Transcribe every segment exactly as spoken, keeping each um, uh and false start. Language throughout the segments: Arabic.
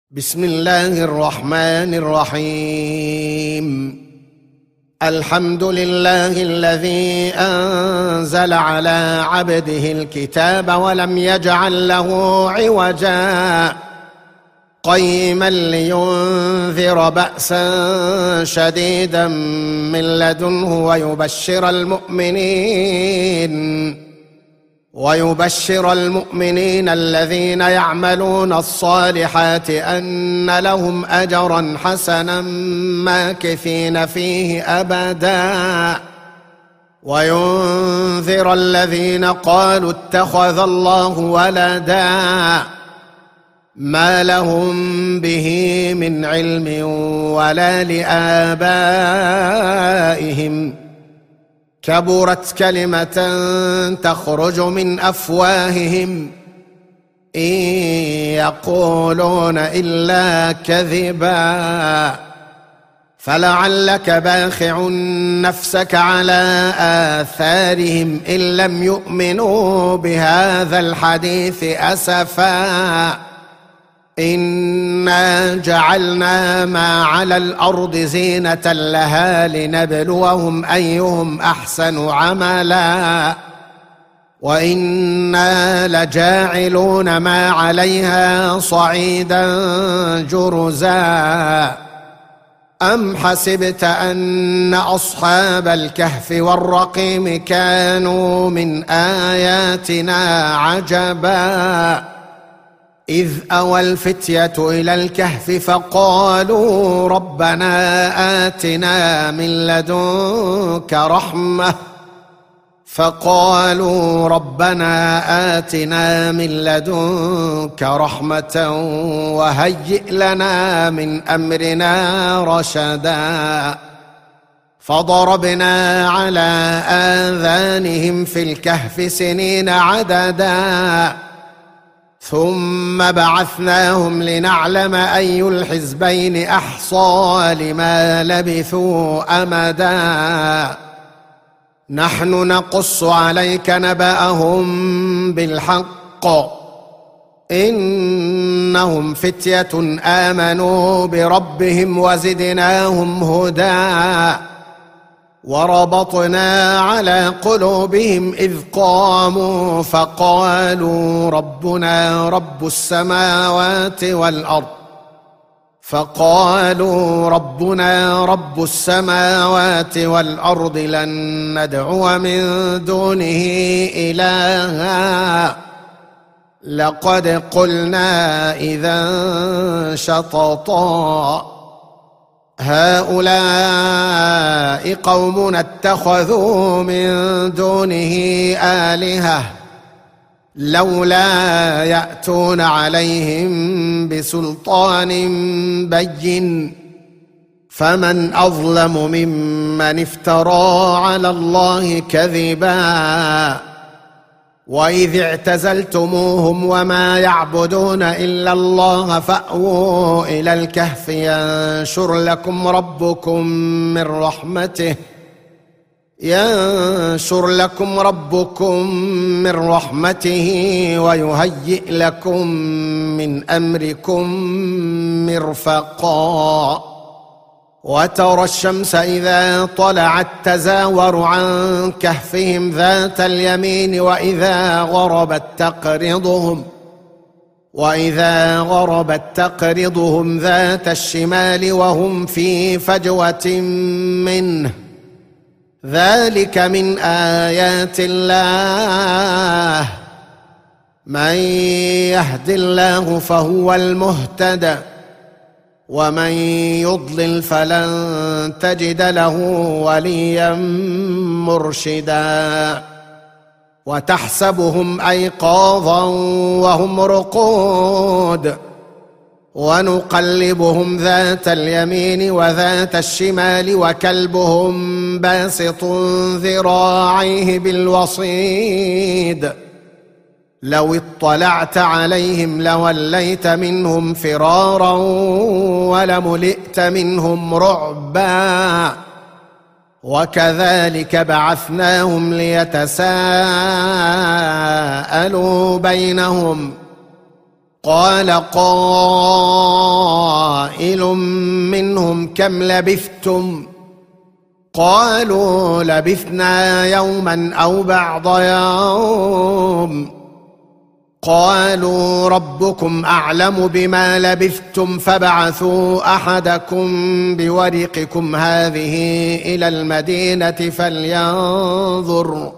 بسم الله الرحمن الرحيم. الحمد لله الذي أنزل على عبده الكتاب ولم يجعل له عوجا قيما لينذر بأسا شديدا من لدنه ويبشر المؤمنين ويبشر المؤمنين الذين يعملون الصالحات أن لهم أجرا حسنا ماكثين فيه أبدا وينذر الذين قالوا اتخذ الله ولدا ما لهم به من علم ولا لآبائهم كبرت كلمة تخرج من أفواههم إن يقولون إلا كذبا فلعلك باخع نفسك على آثارهم إن لم يؤمنوا بهذا الحديث أسفا إنا جعلنا ما على الأرض زينة لها لنبلوهم أيهم أحسن عملا وإنا لجاعلون ما عليها صعيدا جرزا أم حسبت أن أصحاب الكهف والرقيم كانوا من آياتنا عجبا إذ أوى الفتية إلى الكهف فقالوا ربنا آتنا من لدنك رحمة فقالوا ربنا آتنا من لدنك رحمة وهيئ لنا من أمرنا رشدا فضربنا على آذانهم في الكهف سنين عددا ثم بعثناهم لنعلم أي الحزبين أحصى لما لبثوا أمدا نحن نقص عليك نبأهم بالحق إنهم فتية آمنوا بربهم وزدناهم هدى وربطنا على قلوبهم إذ قاموا فقالوا ربنا رب السماوات والأرض فقالوا ربنا رب السماوات والأرض لن ندعو من دونه إلها لقد قلنا إذا شططا هؤلاء قومنا اتخذوا من دونه آلهة لولا يأتون عليهم بسلطان بين فمن أظلم ممن افترى على الله كذبا وإذ اعتزلتموهم وما يعبدون إلا الله فأووا إلى الكهف ينشر لكم ربكم من رحمته ينشر لكم ربكم من رحمته ويهيئ لكم من أمركم مرفقا وترى الشمس إذا طلعت تزاور عن كهفهم ذات اليمين وإذا غربت تقرضهم وإذا غربت تقرضهم ذات الشمال وهم في فجوة منه ذلك من آيات الله من يهد الله فهو المهتدى ومن يضلل فلن تجد له وليا مرشدا وتحسبهم أيقاظا وهم رقود ونقلبهم ذات اليمين وذات الشمال وكلبهم باسط ذراعيه بالوصيد لو اطلعت عليهم لوليت منهم فرارا ولملئت منهم رعبا وكذلك بعثناهم ليتساءلوا بينهم قال قائل منهم كم لبثتم قالوا لبثنا يوما أو بعض يوم قالوا ربكم أعلم بما لبثتم فابعثوا أحدكم بورقكم هذه إلى المدينة فلينظر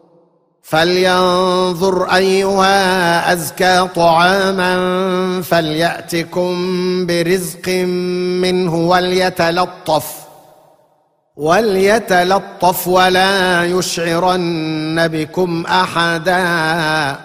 فلينظر أيها أزكى طعاما فليأتكم برزق منه وليتلطف وليتلطف ولا يشعرن بكم أحدا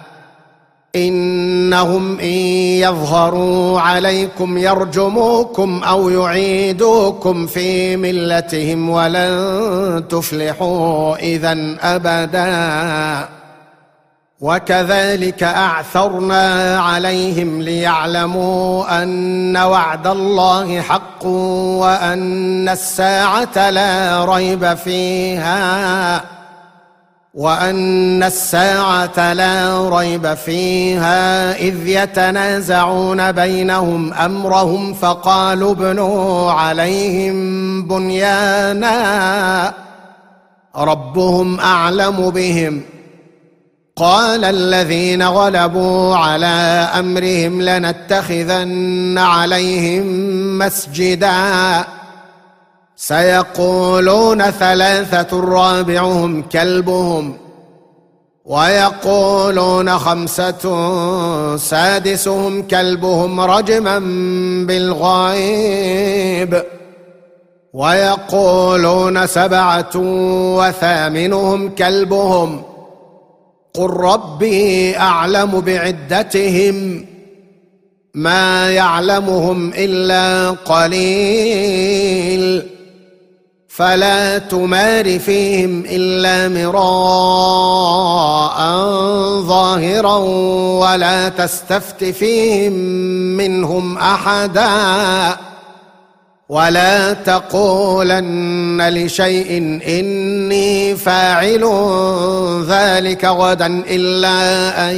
إنهم إن يظهروا عليكم يرجموكم أو يعيدوكم في ملتهم ولن تفلحوا إذن أبدا وكذلك أعثرنا عليهم ليعلموا أن وعد الله حق وأن الساعة لا ريب فيها وأن الساعة لا ريب فيها إذ يتنازعون بينهم أمرهم فقالوا ابنوا عليهم بنيانا ربهم أعلم بهم قال الذين غلبوا على أمرهم لنتخذن عليهم مسجدا سيقولون ثلاثة رابعهم كلبهم ويقولون خمسة سادسهم كلبهم رجما بالغيب ويقولون سبعة وثامنهم كلبهم قل ربي أعلم بعدتهم ما يعلمهم إلا قليل فلا تمار فيهم إلا مراء ظاهرا ولا تستفت فيهم منهم أحدا ولا تقولن لشيء إني فاعل ذلك غدا إلا أن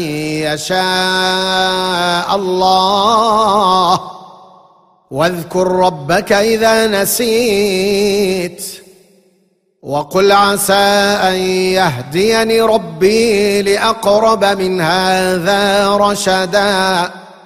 يشاء الله واذكر ربك إذا نسيت وقل عسى أن يهديني ربي لأقرب من هذا رشدا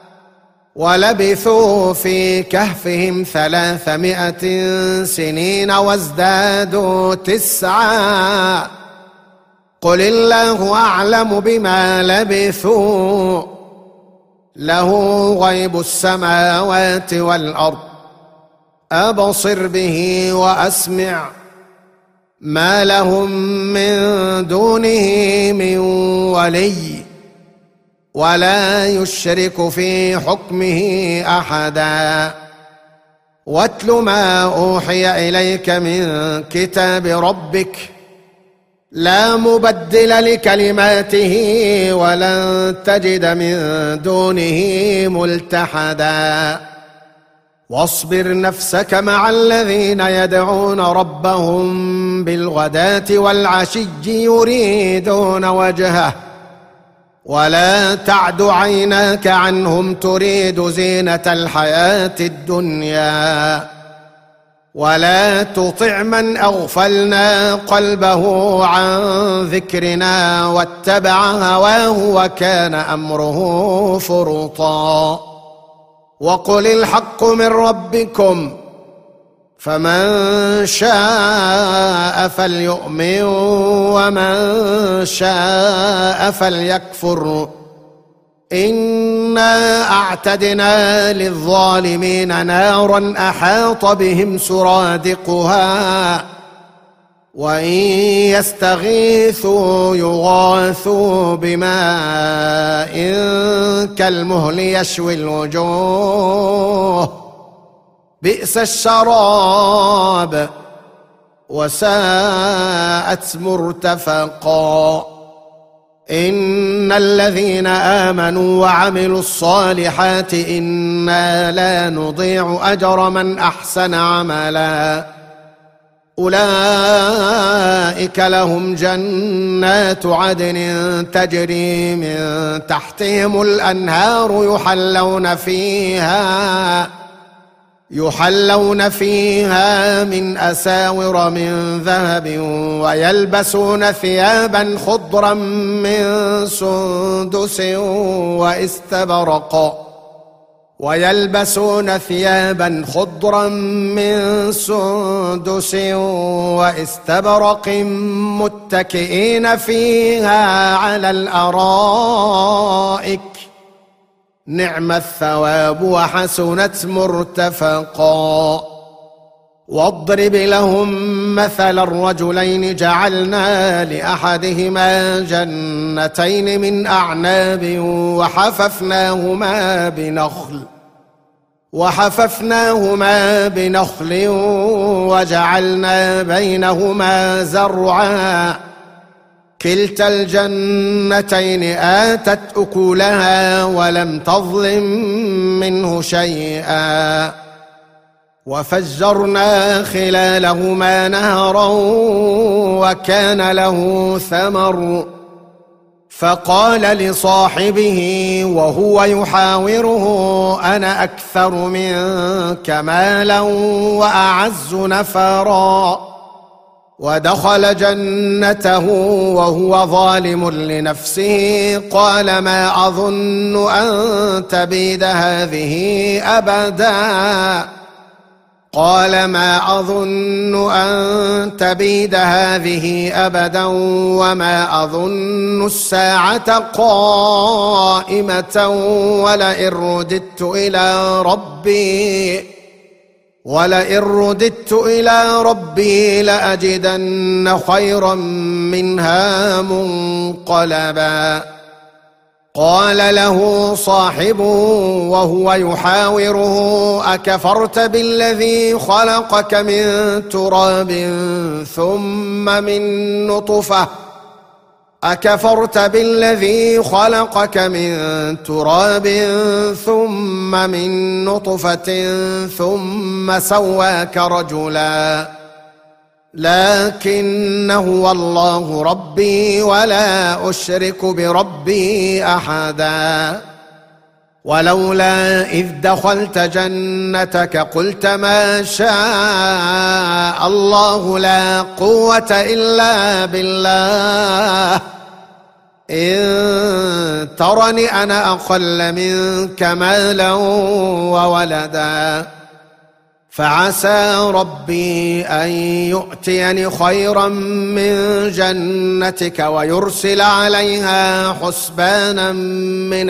ولبثوا في كهفهم ثلاثمائة سنين وازدادوا تسعا قل الله أعلم بما لبثوا له غيب السماوات والأرض أبصر به وأسمع ما لهم من دونه من ولي ولا يشرك في حكمه أحدا واتل ما أوحي إليك من كتاب ربك لا مبدل لكلماته ولن تجد من دونه ملتحدا واصبر نفسك مع الذين يدعون ربهم بالغداة والعشي يريدون وجهه ولا تعد عيناك عنهم تريد زينة الحياة الدنيا ولا تطع من أغفلنا قلبه عن ذكرنا واتبع هواه وكان أمره فرطا وقل الحق من ربكم فمن شاء فليؤمن ومن شاء فليكفر إنا أعتدنا للظالمين نارا أحاط بهم سرادقها وإن يستغيثوا يغاثوا بماء كالمهل يشوي الوجوه بئس الشراب وساءت مرتفقا إن الذين آمنوا وعملوا الصالحات إنا لا نضيع أجر من أحسن عملا أولئك لهم جنات عدن تجري من تحتهم الأنهار يحلون فيها يحلون فيها من أساور من ذهب ويلبسون ثيابا خضرا من سندس واستبرق ويلبسون ثيابا خضرا من سندس واستبرق متكئين فيها على الأرائك نعم الثواب وحسنت مرتفقا. واضرب لهم مثل الرجلين جعلنا لأحدهما جنتين من أعناب وحففناهما بنخل وحففناهما بنخل وجعلنا بينهما زرعا كلتا الجنتين آتت أكلها ولم تظلم منه شيئا وفجرنا خلالهما نهرا وكان له ثمر فقال لصاحبه وهو يحاوره أنا أكثر منك مالا وأعز نفرا ودخل جنته وهو ظالم لنفسه قال ما أظن أن تبيد هذه أبدا قال ما أظن أن تبيد هذه أبدا وما أظن الساعة قائمة ولئن رددت إلى ربي ولئن رددت إلى ربي لأجدن خيرا منها منقلبا. قال له صاحبه وهو يحاوره أكفرت بالذي خلقك من تراب ثم من نطفة أكفرت بالذي خلقك من تراب ثم من نطفة ثم سواك رجلا لكن هو الله ربي ولا أشرك بربي أحدا. ولولا إذ دخلت جنتك قلت ما شاء الله لا قوة إلا بالله إن ترني أنا أقل منك مالا وولدا فعسى ربي أن يؤتيني خيرا من جنتك ويرسل عليها حسبانا من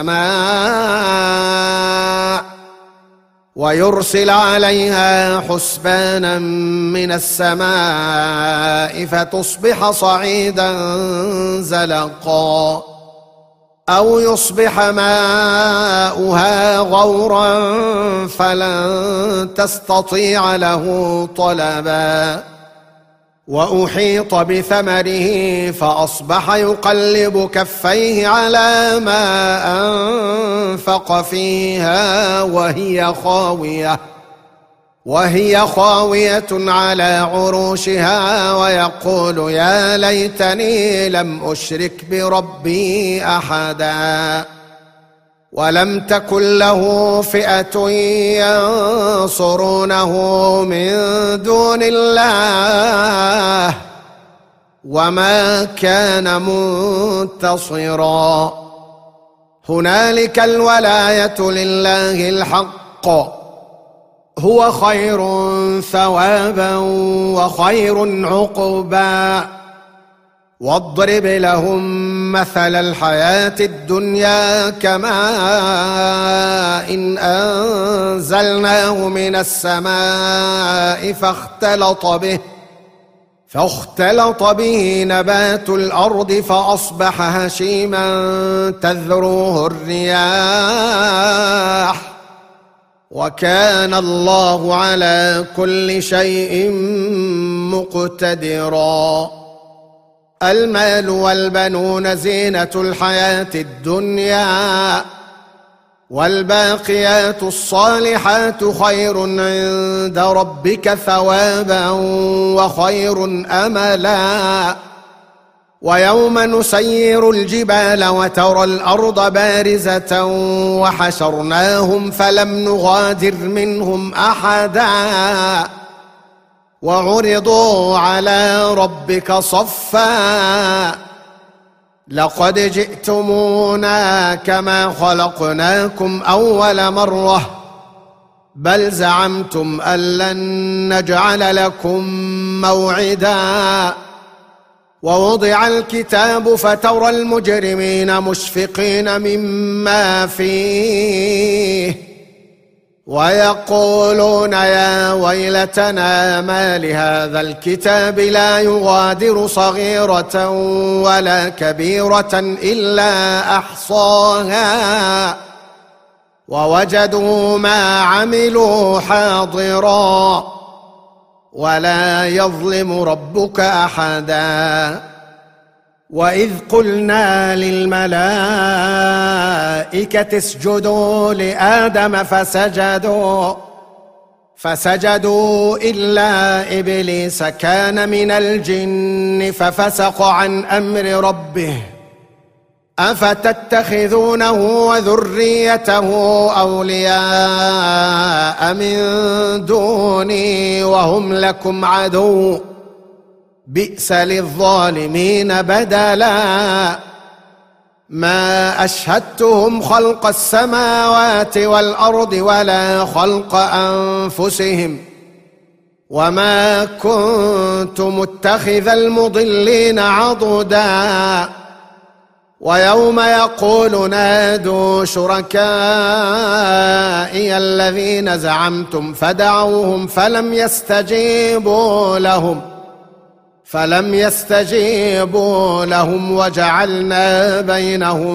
السماء ويرسل عليها حسبانا من السماء فتصبح صعيدا زلقا أو يصبح ماؤها غورا فلن تستطيع له طلبا. وأحيط بثمره فأصبح يقلب كفيه على ما أنفق فيها وهي خاوية وهي خاوية على عروشها ويقول يا ليتني لم أشرك بربي أحدا. ولم تكن له فئة ينصرونه من دون الله وما كان منتصرا. هنالك الولاية لله الحق هو خير ثوابا وخير عقبا. واضرب لهم مثل الحياة الدنيا كماء إن أنزلناه من السماء فاختلط به فاختلط به نبات الأرض فأصبح هشيما تذروه الرياح وكان الله على كل شيء مقتدرا. المال والبنون زينة الحياة الدنيا والباقيات الصالحات خير عند ربك ثوابا وخير أملا. ويوم نسير الجبال وترى الأرض بارزة وحشرناهم فلم نغادر منهم أحدا وعرضوا على ربك صفا لقد جئتمونا كما خلقناكم أول مرة بل زعمتم أن لن نجعل لكم موعدا. ووضع الكتاب فترى المجرمين مشفقين مما فيه ويقولون يا ويلتنا ما لهذا الكتاب لا يغادر صغيرة ولا كبيرة إلا أحصاها ووجدوا ما عملوا حاضرا ولا يظلم ربك أحدا. وإذ قلنا للملائكة اسجدوا لآدم فسجدوا فسجدوا إلا إبليس كان من الجن ففسق عن أمر ربه أفتتخذونه وذريته أولياء من دوني وهم لكم عدو بئس للظالمين بدلا. ما أشهدتهم خلق السماوات والأرض ولا خلق أنفسهم وما كنت متخذ المضلين عضدا. ويوم يقول نادوا شركائي الذين زعمتم فدعوهم فلم يستجيبوا لهم فلم يستجيبوا لهم وجعلنا بينهم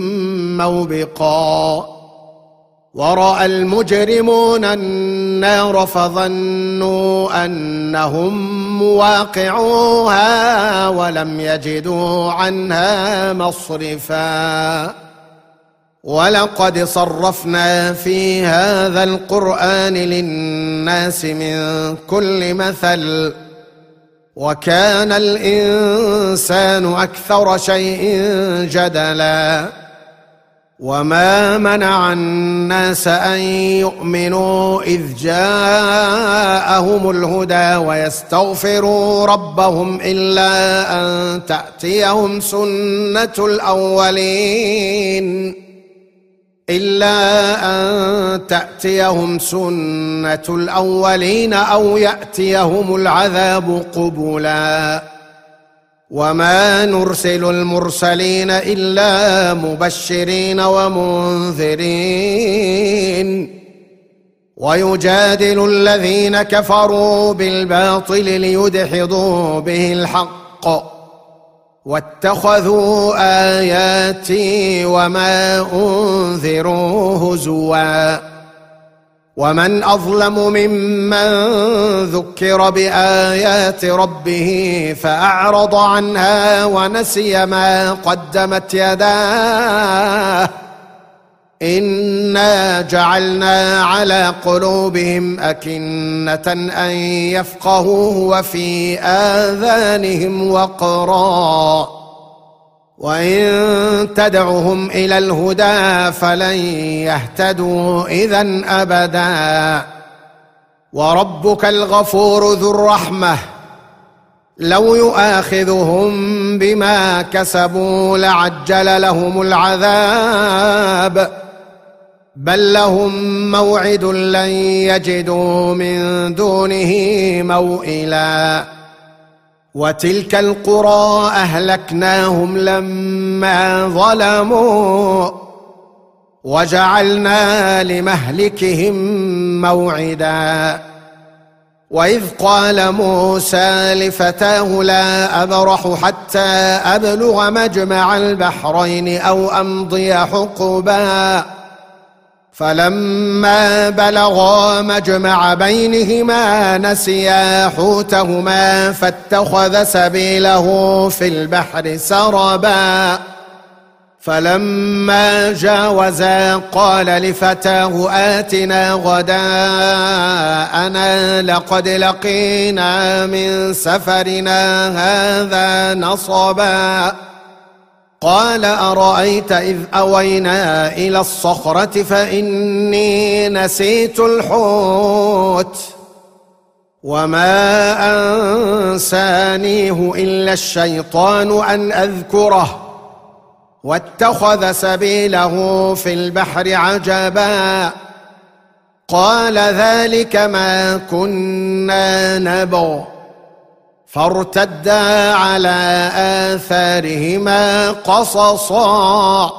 موبقا. ورأى المجرمون النار فظنوا أنهم مواقعوها ولم يجدوا عنها مصرفا. ولقد صرفنا في هذا القرآن للناس من كل مثل وكان الإنسان أكثر شيء جدلا. وما منع الناس أن يؤمنوا إذ جاءهم الهدى ويستغفروا ربهم إلا أن تأتيهم سنة الأولين إلا أن تأتيهم سنة الأولين أو يأتيهم العذاب قبلا. وما نرسل المرسلين إلا مبشرين ومنذرين ويجادل الذين كفروا بالباطل ليدحضوا به الحق واتخذوا آياتي وما أنذروا هزوا. ومن أظلم ممن ذكر بآيات ربه فأعرض عنها ونسي ما قدمت يداه إنا جعلنا على قلوبهم أكنة أن يفقهوه وفي آذانهم وقرا وإن تدعهم إلى الهدى فلن يهتدوا إذن أبدا. وربك الغفور ذو الرحمة لو يؤاخذهم بما كسبوا لعجل لهم العذاب بل لهم موعد لن يجدوا من دونه موئلا. وتلك القرى أهلكناهم لما ظلموا وجعلنا لمهلكهم موعدا. وإذ قال موسى لفتاه لا أبرح حتى أبلغ مجمع البحرين أو أمضي حقبا فلما بلغا مجمع بينهما نسيا حوتهما فاتخذ سبيله في البحر سربا فلما جاوزا قال لفتاه آتنا غداءنا لقد لقينا من سفرنا هذا نصبا قال أرأيت إذ أوينا إلى الصخرة فإني نسيت الحوت وما أنسانيه إلا الشيطان أن أذكره واتخذ سبيله في البحر عجبا قال ذلك ما كنا نبغ فارتدا على آثارهما قصصا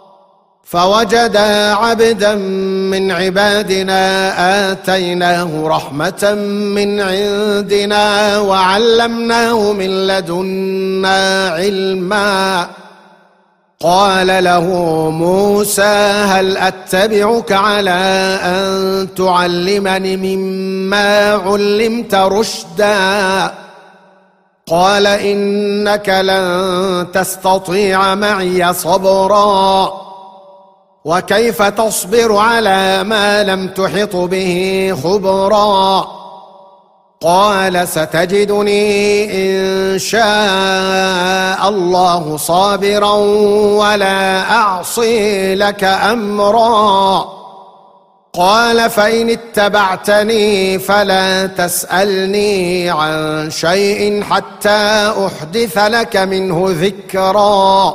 فوجدا عبدا من عبادنا آتيناه رحمة من عندنا وعلمناه من لدنا علما قال له موسى هل أتبعك على أن تعلمني مما علمت رشدا قال إنك لن تستطيع معي صبرا وكيف تصبر على ما لم تحط به خبرا قال ستجدني إن شاء الله صابرا ولا أعصي لك أمرا قال فإن اتبعتني فلا تسألني عن شيء حتى أحدث لك منه ذكرا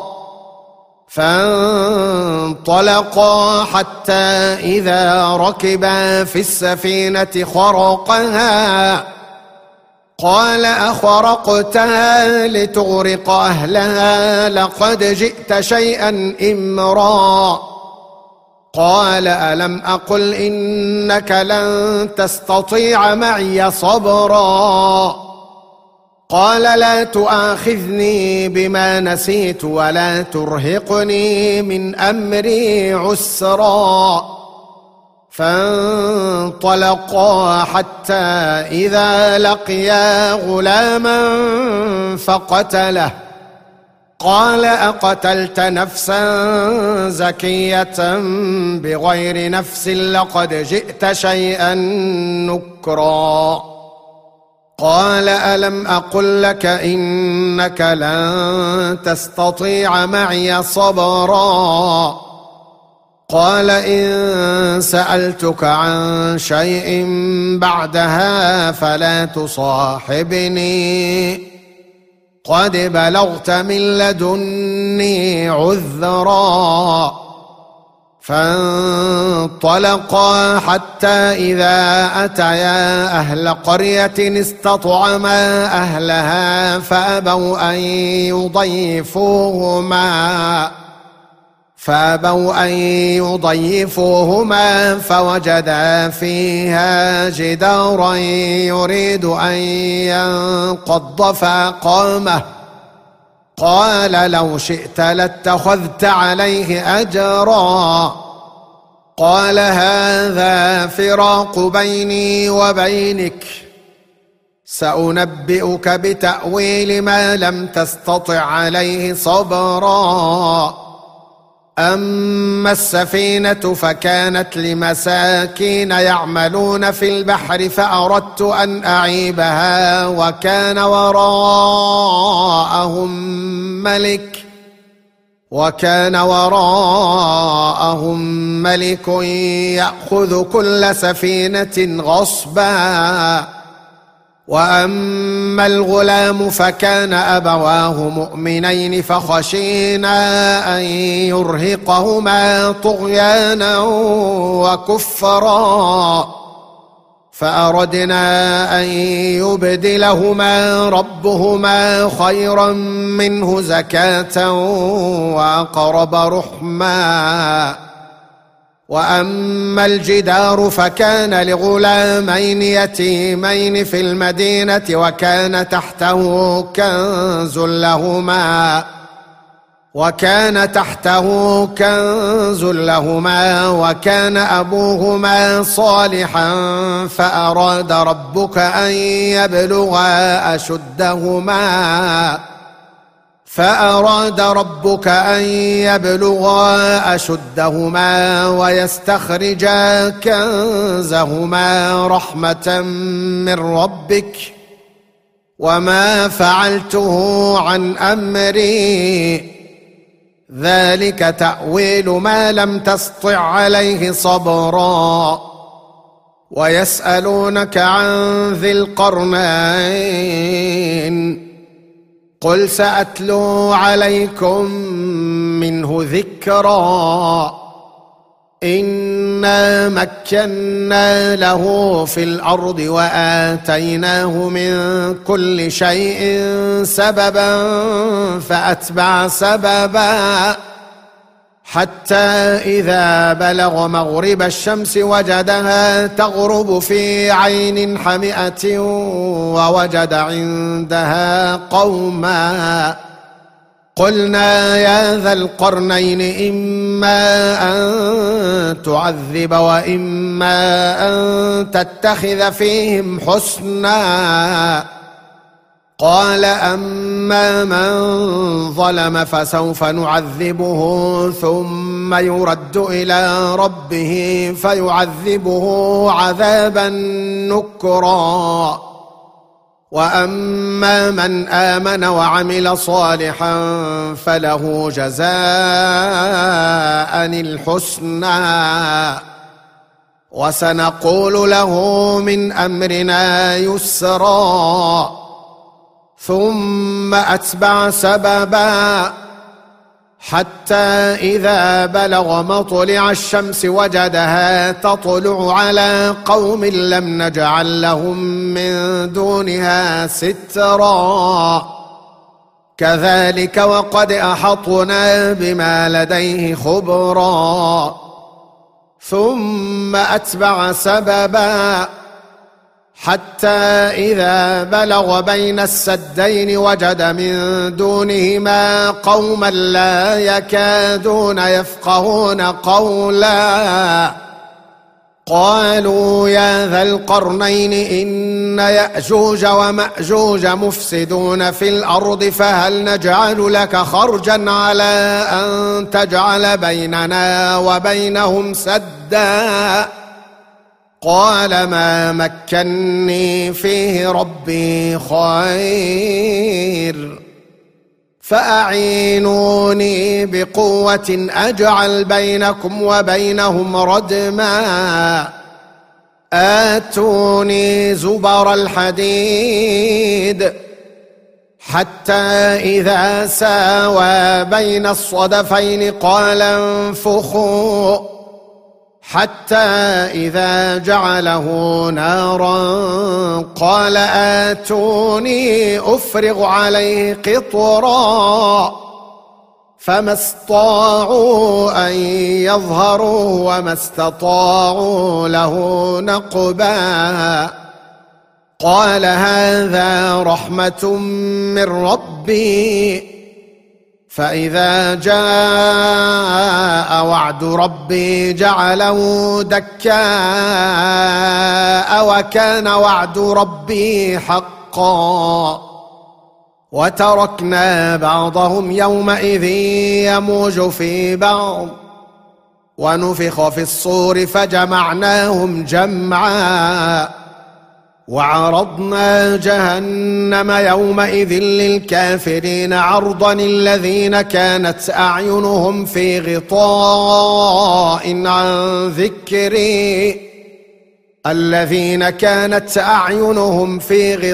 فانطلقا حتى إذا ركبا في السفينة خرقها قال أخرقتها لتغرق أهلها لقد جئت شيئا إمرا قال ألم أقل إنك لن تستطيع معي صبرا قال لا تؤاخذني بما نسيت ولا ترهقني من أمري عسرا فانطلقا حتى إذا لقيا غلاما فقتله قال أقتلت نفسا زكية بغير نفس لقد جئت شيئا نكرا قال ألم أقل لك إنك لن تستطيع معي صبرا قال إن سألتك عن شيء بعدها فلا تصاحبني قد بلغت من لدني عذرا فانطلقا حتى إذا أتيا أهل قرية استطعما أهلها فأبوا أن يضيفوهما فأبوا أن يضيفوهما فوجدا فيها جدارا يريد أن ينقض فأقامه قال لو شئت لاتخذت عليه أجرا قال هذا فراق بيني وبينك سأنبئك بتأويل ما لم تستطع عليه صبرا أما السفينة فكانت لمساكين يعملون في البحر فأردت أن أعيبها وكان وراءهم ملك وكان وراءهم ملك يأخذ كل سفينة غصبا وأما الغلام فكان أبواه مؤمنين فخشينا أن يرهقهما طغيانا وكفرا فأردنا أن يبدلهما ربهما خيرا منه زكاة وأقرب رحما وأما الجدار فكان لغلامين يتيمين في المدينة وكان تحته كنز لهما وكان تحته كنز لهما وكان أبوهما صالحا فأراد ربك أن يبلغا أشدهما فأراد ربك أن يبلغا أشدهما ويستخرجا كنزهما رحمة من ربك وما فعلته عن أمري ذلك تأويل ما لم تسطع عليه صبرا ويسألونك عن ذي القرنين قل سأتلو عليكم منه ذكرا إنا مكنا له في الأرض وآتيناه من كل شيء سببا فأتبع سببا حتى إذا بلغ مغرب الشمس وجدها تغرب في عين حمئة ووجد عندها قوما قلنا يا ذا القرنين إما أن تعذب وإما أن تتخذ فيهم حسنا قال أما من ظلم فسوف نعذبه ثم يرد إلى ربه فيعذبه عذابا نكرا وأما من آمن وعمل صالحا فله جزاء الحسنى وسنقول له من أمرنا يسرا ثم أتبع سببا حتى إذا بلغ مطلع الشمس وجدها تطلع على قوم لم نجعل لهم من دونها سترا كذلك وقد أحطنا بما لديه خبرا ثم أتبع سببا حتى إذا بلغ بين السدين وجد من دونهما قوما لا يكادون يفقهون قولا قالوا يا ذا القرنين إن يأجوج ومأجوج مفسدون في الأرض فهل نجعل لك خرجا على أن تجعل بيننا وبينهم سدا قال ما مكني فيه ربي خير فأعينوني بقوة أجعل بينكم وبينهم ردما آتوني زبر الحديد حتى إذا ساوى بين الصدفين قال انفخوا حتى إذا جعله نارا قال آتوني أفرغ عليه قطرا فما استطاعوا أن يظهروا وما استطاعوا له نقبا قال هذا رحمة من ربي فإذا جاء وعد ربي جعله دكاء وكان وعد ربي حقا وتركنا بعضهم يومئذ يموج في بعض ونفخ في الصور فجمعناهم جمعا وعرضنا جهنم يومئذ للكافرين عرضا الذين كانت أعينهم في غطاء عن ذكري الذين كانت أعينهم في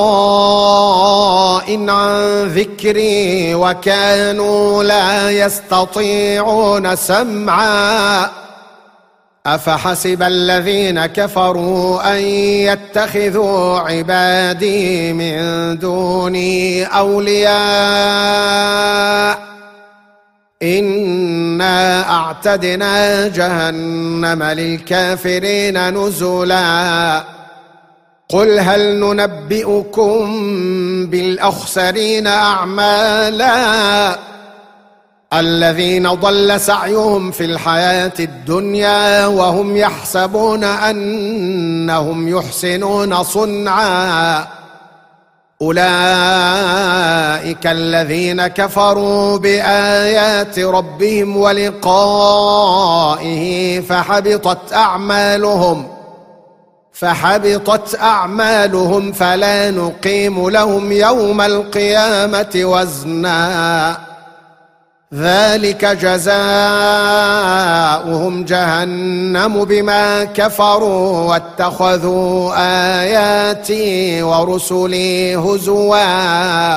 غطاء عن ذكري وكانوا لا يستطيعون سمعا أفحسب الذين كفروا أن يتخذوا عبادي من دوني أولياء إنا أعتدنا جهنم للكافرين نزلا قل هل ننبئكم بالأخسرين أعمالا الذين ضل سعيهم في الحياة الدنيا وهم يحسبون أنهم يحسنون صنعا أولئك الذين كفروا بآيات ربهم ولقائه فحبطت أعمالهم فحبطت أعمالهم فلا نقيم لهم يوم القيامة وزنا ذلك جزاؤهم جهنم بما كفروا واتخذوا آياتي ورسلي هزوا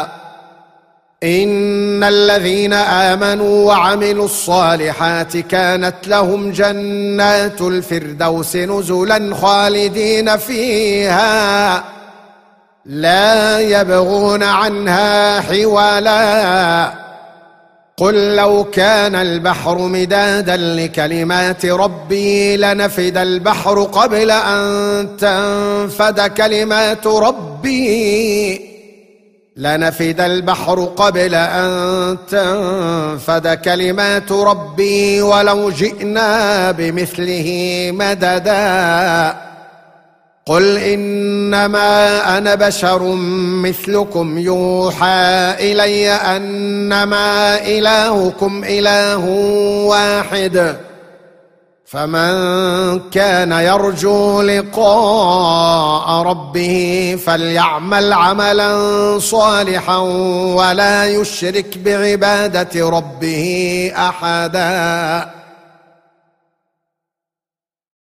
إن الذين آمنوا وعملوا الصالحات كانت لهم جنات الفردوس نزلا خالدين فيها لا يبغون عنها حولا قل لو كان البحر مدادا لكلمات ربي لنفد البحر قبل أن تنفد كلمات ربي لنفد البحر قبل أن تنفد كلمات ربي ولو جئنا بمثله مددا قل إنما أنا بشر مثلكم يوحى إلي أنما إلهكم إله واحد فمن كان يرجو لقاء ربه فليعمل عملا صالحا ولا يشرك بعبادة ربه أحدا.